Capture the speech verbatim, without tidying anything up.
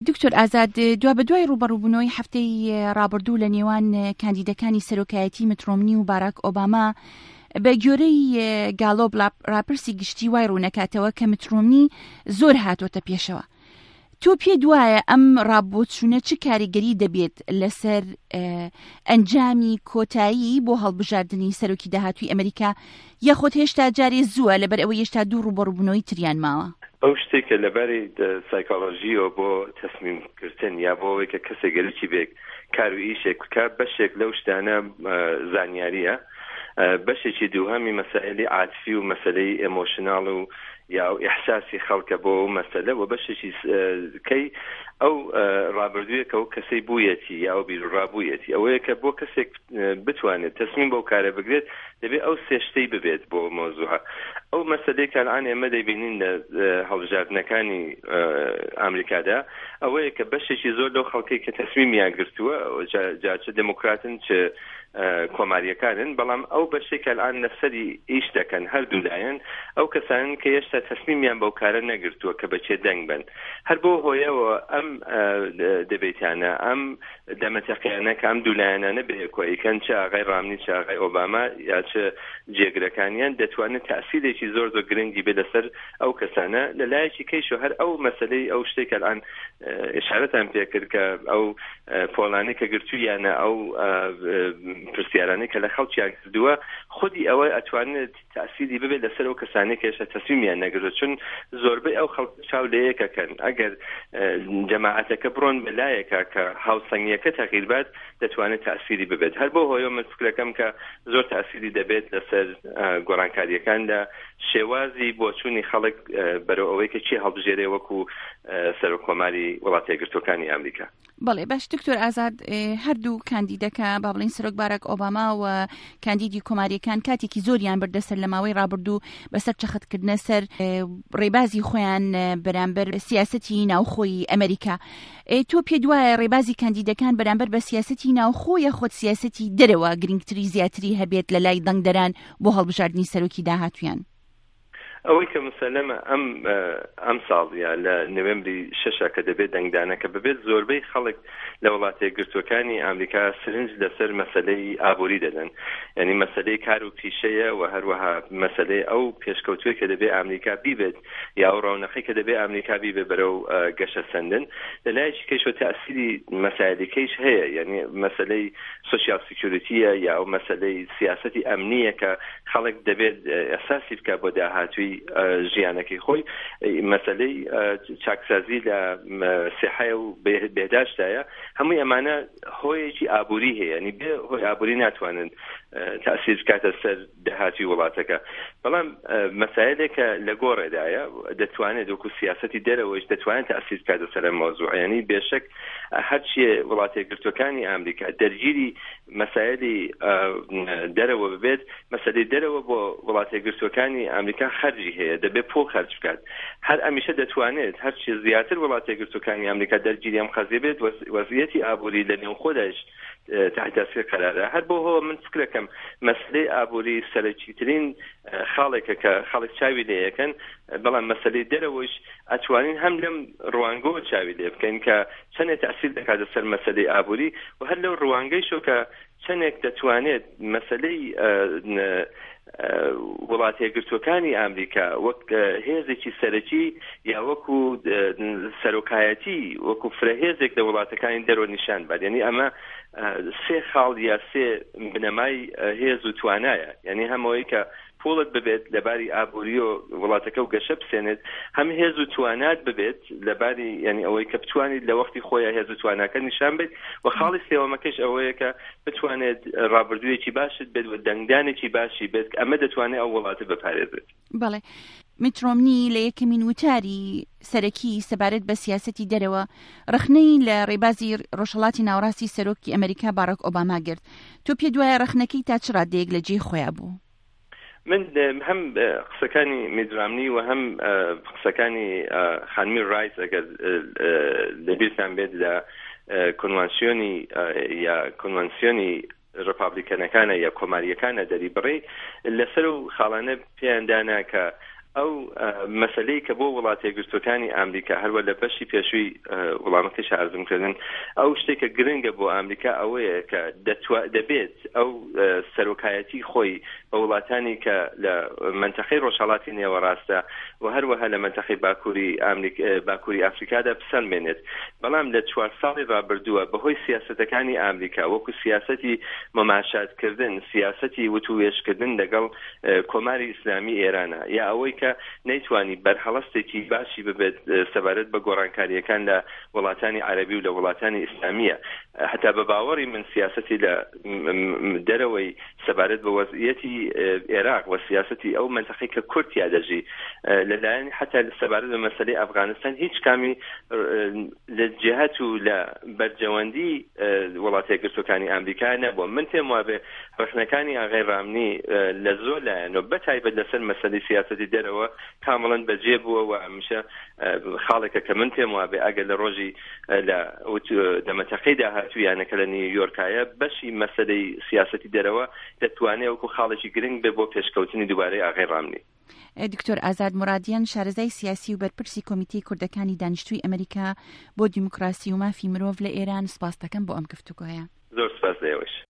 دکتۆر ئازاد، دوا بە دوای ڕوبەڕووبوونەوەی هەفتەی ڕابردوو لە نێوان کاندیدەکانی سەرۆکایەتی میت ڕۆمنی و باراک ئۆباما بە گوێرەی گالۆب ڕاپرسی گشتی وای ڕوونەکاتەوە کە میت ڕۆمنی زۆر هاتوۆتە پێشەوە. تۆ پێ دوایە ئەم ڕابۆچوونە چ کاریگەری دەبێت لەسەر ئەنجامی کۆتایی بۆ هەڵبژاردننی سەرۆکی داهاتووی ئەمریکا، یەخۆت هێشتا جارێ زووە لەبەر ئەوە هێشتا دوو ڕوبەڕووبوونەوەی تریان ماوە؟ ئەو شتێکە لەبەری سایکۆلۆژیەوە بۆ تەسمیمکردن یا بۆ ئەوەی کە کەسێک گەلکی بێک کار و ئیشێک بکە، بەشێک لەو شتانە زانیاریە، بەشێکی دووهەمی مەسائلەی عاتفی و مەسەلەی ئێمۆشناڵ و یا ئیحساسی خەڵکە بۆ ئەو مەسەلە، و بەشێکی کەی ئەو ڕابردوویەکە و کەسەی بوویەتی یا ئەو بیرڕابوویەتی ئەوەیە کە بۆ کەسێک بتوانێت تەسمیم بەو کارە بگرێت دەبێت ئەو سێشتەی ببێت بۆ مۆزوعە. ئەو مەسەلەی کە الان ئێمە دەیبینین لە هەڵبژاردنەکانی ئامریکادا ئەوەیە کە بەشێکی زۆر لەو خەڵکی کە تەسمیمیان گرتووە جا چ دموکراتن چ کۆماریەکانن، بەڵام ئەو بەشێک کە الان لەسەری ئیش دەکەن هەردوو لایەن ئەو کەسانن کە هێشتا تەسمیمیان بەو کارە نەگرتووە کە بەچێ دەنگ بن. هەر بۆ هۆیەوە ئەم دەبێتانە ئەم دەمەتەقیانە کە ئەم دوولایەنانە بەیەکۆیکەن چ ئاغای ڕامنی چ ئاغای ئۆباما یا چ جێگرەکانیان دەتوانێت تەئسیرێکی زۆر زۆر گرنگی بێ لەسەر ئەو کەسانە لە لایەکی کەیش و هەر ئەو مەسەلەی ئەو شتێک الان ئشارەتان پێکرد کە ئەو پۆڵانەی کە گرتوویانە ئەو پرسیارانەی کە لە خەڵکیان کردووە خودی ئەوە ئەتوانێت تەئسیری ببێت لەسەر ئەو کەسانەی کە هێشتا تەسمیمیان نەگرتووە، چون زۆربەی ئەو خەڵک چاو لە یەکەکەن. ئەگەر جەماعەتەکە بڕۆن بەلایەکە کە هاوسەنگیەکە تەغییر بات دەتوانێت تەئسیری ببێت. هەر بۆ هۆیە من فکرەکەم کە زۆر تەئسیری دەبێت لەسەر گۆڕانکاریەکاندا شێوازی بۆچوونی خەڵک بەرەو ئەوەی کە چی هەڵبژێرێ وەکو سەرۆکۆماری وڵاتە یەکگرتووەکانی ئەمریکا. بەڵێ باش دکتۆر ئازاد، هەردوو کاندیدەکە با بڵین سەرۆک باراک ئۆباما و کاندیدی کۆماریەکان کاتێکی زۆریان بردەسەر لە ماوەی ڕابردوو بەسەر چەخەتکردنە سەر ڕێبازی خۆیان بەرامبەر سیاسەتی ناوخۆی ئەمریکا. تۆ پێ دوایە ڕێبازی کاندیدەکان بەرامبەر بە سیاسەتی ناوخۆیە خۆت سیاسەتی دەرەوە گرنگتری زیاتری هەبێت لە لای دەنگدەران بۆ هەڵبژاردننی سەرۆکی داهاتوویان؟ ئەوەی کە مسەلەمە ئەم ئەم ساڵیە لە نوێمبری شەشە کە دەبێت دەنگدانەکە ببێت، زۆربەی خەڵک لە وڵاتە یەکگرتووەکانی ئەمریکا سرنج لەسەر مەسەلەی ئابووری دەدەن، یعنی مەسەلەی کار و پیشەیە و هەروەها مەسەلەی ئەو پێشکەوتووی کە دەبێت ئەمریکا بیبێت یا ئەو ڕەونەقی کە دەبێت ئەمریکا بیبێت بەرەو گەشە سەندن. لەلایەکی کەیشەوە تەئسیری مەسائلەکەیش هەیە، یعنی مەسەلەی سۆشیال سیکیوریتیە یا ئەو مەسەلەی سیاسەتی ئەمنیە کە خەڵک دەبێت ئەساسی بکە بۆ داهاتووی ژیانەکەی خۆی. مەسەلەی چاکسازی لە سیحەیە و بێداشتایە، هەمووی ئەمانە هۆیەکی ئابووری هەیە، ینی بێ هۆی ئابووری ناتوانن تەئسیر بکاتە سەر داهاتی وڵاتەکە. بەڵام مەسایلێکە لە گۆڕێدایە دەتوانێت وەکو سیاسەتی دەرەوەیش دەتوانێت تەئسیر بکاتە سەر مۆزوع، ینی بێشک هەرچیە وڵاتە یەکگرتووەکانی ئەمریکا دەرگیری مەسایلی دەرەوە ببێت، مەسەلەی دەرەوە بۆ وڵاتە یەکگرتووەکانی ئەمریکا خەرجی هەیە، دەبێت پۆ خەرج بکات. هەر ئەمیشە دەتوانێت هەرچی زیاتر وڵاتە یەکگرتووەکانی ئەمریکا دەرگیری ئەم خەزیە بێت، وەزعیەتی ئابووری لە نێو خۆداش تحت تاثیر قرارە. هەر بۆ هەوە من فکرەکەم مەسلەی ئابووری سەرەکیترین خاڵێکە کە خەڵک چاوی لێ یەکەن، بەڵام مەسەلەی دەرەوەش ئەتوانین هەم لەم ڕوانگەوە چاوی لێ بکەین کە چەندێک تەئسیر دەکاتە سەر مەسەلەی ئابووری، و هەر لەو ڕوانگەیشەوە کە چەندێک دەتوانێت مەسەلەی وڵاتە یەکگرتووەکانی ئەمریکا وەک هێزێکی سەرەکی یا وەکو سەرۆکایەتی وەکو فرەهێزێک لە وڵاتەکانی دەرەوە نیشان بات. یعنی ئەمە سێ خاڵ یا سێ بنەمای هێز و توانایە، یعنی هەمەوەی کە پۆڵت ببێت لەباری ئابووری و وڵاتەکە و گەشە بسێنێت، هەم هێز و توانات ببێت لەباری ینی ئەوەی کە بتوانیت لە وەختی خۆیان هێز و تواناکە نیشان بێت، و خاڵی سێوەمەکەش ئەوەیە کە بتوانێت ڕابردوویەکی باشت بێت و دەنگدانێکی باشی بێت، ئەمە دەتوانێت ئەو وڵاتە بپارێزێت. بەڵێ میت ڕۆمنی لە یەکەمین وتاری سەرەکی سەبارەت بە سیاسەتی دەرەوە ڕخنەی لە ڕێبازی ڕۆژهەڵاتی ناوەڕاستی سەرۆکی ئەمریکا باراک ئۆباما گرت. تۆ پێ دوایە ڕخنەکەی تا چ ڕادەیەک لە جێی خۆیان بوو؟ من هەم قسەکانی میت ڕۆمنی و هەم قسەکانی خانمی ڕایس ئەگەر لەبیرتان بێت لە کۆنوانسیۆنی یا کۆنوانسیۆنی ڕپابلیکەنەکانە یا کۆماریەکانە دەری بڕێ لەسەر و خاڵانە پێیاندانا کە ئەو مەسلەی کە بۆ وڵاتە یەکگرتووەکانی ئەمریکا هەروە لە بەشی پێشووی وەڵامەکەی شارزمکردن ئەو شتێکە گرنگە بۆ ئەمریکا ئەوەیە کە دەبێت ئەو سەرۆکایەتی خۆی بە وڵاتانی کە لە منتەقەی ڕۆژهەڵاتی نێوەڕاستە و هەروەها لە منتەقەی باکووری باکووری ئەفریکادا بسەلمێنێت. بەڵام لە چوار ساڵی ڕابردووە بەهۆی سیاسەتەکانی ئەمریکا وەکو سیاسەتی مەماشاتکردن، سیاسەتی وتووێشکردن لەگەڵ کۆماری ئیسلامی ئێرانە یا ئەوەی کە نەیتوانی بەرهەڵەستێکی باشی ببێت سەبارەت بە گۆڕانکاریەکان لە وڵاتانی عەرەبی و لە وڵاتانی ئیسلامیە. هەتا بە باوەڕی من سیاسەتی لە دەرەوەی سەبارەت بە وەزعیەتی عێراق و سیاسەتی ئەو منتەقەی کە کورتیا دەژی لەلایەن حتا سەبارەت بە مەسەلەی ئەفغانستان هیچ کامی لە جهات و لە بەرجەوەندی وڵاتە یەکگرتووەکانی ئەمریکا نەبووە. من پێم وابێ ڕخنەکانی ئاغای ڕامنی لە زۆر لایەنەوە بەتایبەت لەسەر مەسەلەی سیاسەتی دەرەوە کامەڵەن بەجێ بووە و هەمیشە خاڵێکە کە من پێم وابێ ئەگەر لە ڕۆژی لە دەمەتەقەی داهاتوویانەکە لە نیویۆرکایە بەشی مەسەلەی سیاسەتی دەرەوە دەتوانێت وەکو خاڵێکی گرنگ بێ بۆ پێشکەوتنی دووبارەی ئاغای ڕامنی. دکتۆر ئازاد مرادیان شارەزای سیاسی و بەرپرسی کۆمیتەی کوردەکانی دانیشتووی ئەمریکا بۆ دیموکراسی و مافی مرۆڤ لە ئێران سپاس دەکەم بۆ ئەم گفتوگۆیە. زۆر سپاس لێوەش.